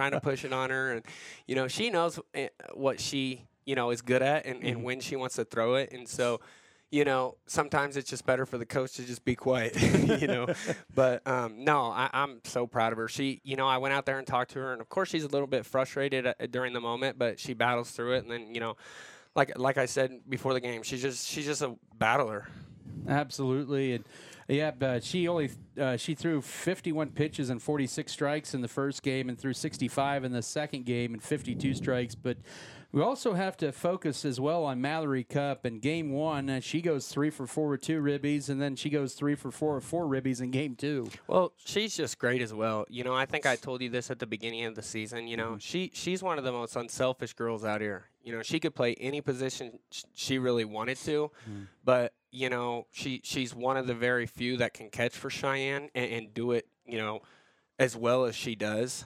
trying to push it on her. And, she knows what she, is good at and when she wants to throw it. And so, sometimes it's just better for the coach to just be quiet, But, no, I'm so proud of her. She, I went out there and talked to her, and, of course, she's a little bit frustrated during the moment, but she battles through it. And then, like I said before the game, she's just a battler. Absolutely. And yeah, but she threw 51 pitches and 46 strikes in the first game and threw 65 in the second game and 52 strikes. But we also have to focus as well on Mallory Cup. In game one, she goes 3 for 4 with 2 ribbies, and then she goes 3 for 4 with 4 ribbies in game 2. Well, she's just great as well. I think I told you this at the beginning of the season. She's one of the most unselfish girls out here. She could play any position she really wanted to, but she's one of the very few that can catch for Cheyenne and do it, as well as she does.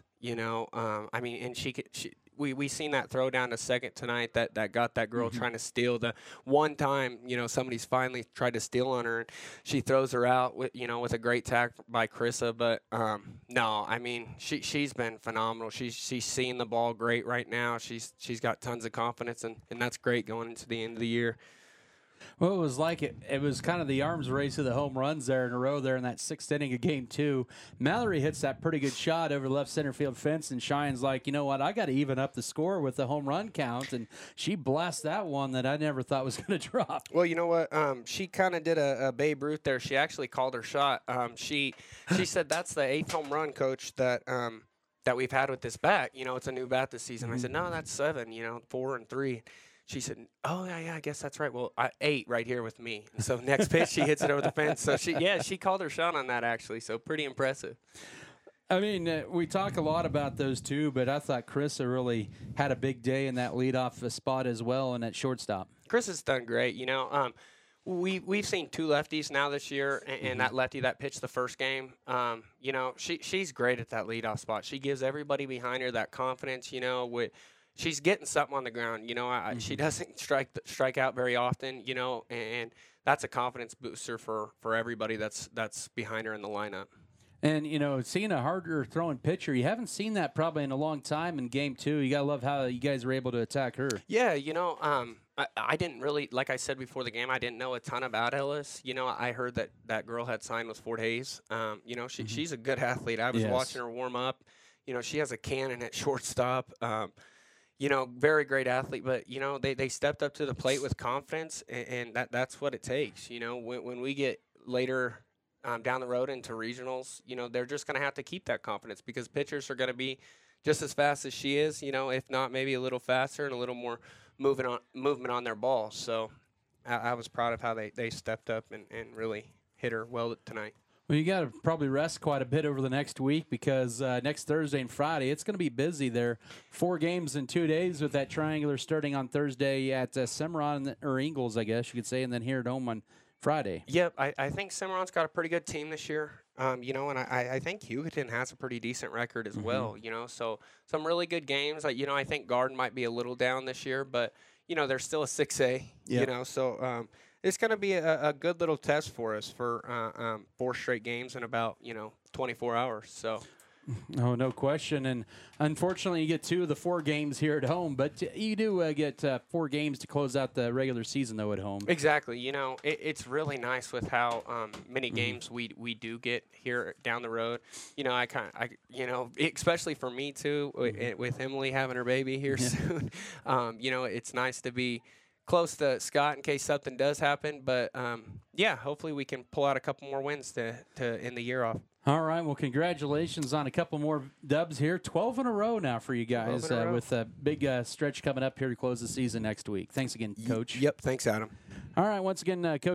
And we seen that throw down to second tonight that got that girl trying to steal. The one time, somebody's finally tried to steal on her, and she throws her out with a great tackle by Krissa. But no, she's been phenomenal. She's seeing the ball great right now. She's got tons of confidence, and that's great going into the end of the year. Well, it was like it was kind of the arms race of the home runs there in a row there in that 6th inning of game 2. Mallory hits that pretty good shot over the left center field fence, and Cheyenne's like, you know what, I got to even up the score with the home run count, and she blasts that one that I never thought was going to drop. Well, you know what, she kind of did a Babe Ruth there. She actually called her shot. She said that's the 8th home run, coach, that we've had with this bat. It's a new bat this season. I said, no, that's 7, 4 and 3. She said, oh, yeah, I guess that's right. Well, 8 right here with me. And so next pitch, she hits it over the fence. So, she called her shot on that, actually. So pretty impressive. We talk a lot about those two, but I thought Krissa really had a big day in that leadoff spot as well and at shortstop. Krissa's done great. We've seen 2 lefties now this year, and that lefty that pitched the first game, she's great at that leadoff spot. She gives everybody behind her that confidence, she's getting something on the ground. She doesn't strike out very often, and that's a confidence booster for everybody that's behind her in the lineup. And, seeing a harder throwing pitcher, you haven't seen that probably in a long time in game 2. You got to love how you guys were able to attack her. Yeah, I didn't really, like I said before the game, I didn't know a ton about Ellis. I heard that girl had signed with Fort Hayes. She's a good athlete. I was watching her warm up. She has a cannon at shortstop. Very great athlete, but, they stepped up to the plate with confidence, and that's what it takes. When we get later down the road into regionals, they're just going to have to keep that confidence because pitchers are going to be just as fast as she is, if not maybe a little faster and a little more movement on their ball. So I was proud of how they stepped up and really hit her well tonight. Well, you got to probably rest quite a bit over the next week because next Thursday and Friday, it's going to be busy there. 4 games in 2 days with that triangular starting on Thursday at Cimarron, or Ingalls, I guess you could say, and then here at home on Friday. Yep, I think Cimarron's got a pretty good team this year. And I think Hugoton has a pretty decent record as well, so some really good games. I think Garden might be a little down this year, but, they're still a 6A, so it's going to be a good little test for us for 4 straight games in about, 24 hours. So Oh, no question. And unfortunately, you get 2 of the 4 games here at home, but you do get 4 games to close out the regular season, though, at home. Exactly. You know, it's really nice with how many games we do get here down the road. You know, especially for me, too, with Emily having her baby here soon, you know, it's nice to be close to Scott in case something does happen. But, yeah, hopefully we can pull out a couple more wins to end the year off. All right. Well, congratulations on a couple more dubs here. 12 in a row now for you guys with a big stretch coming up here to close the season next week. Thanks again, Coach. Yep. Thanks, Adam. All right. Once again, Coach.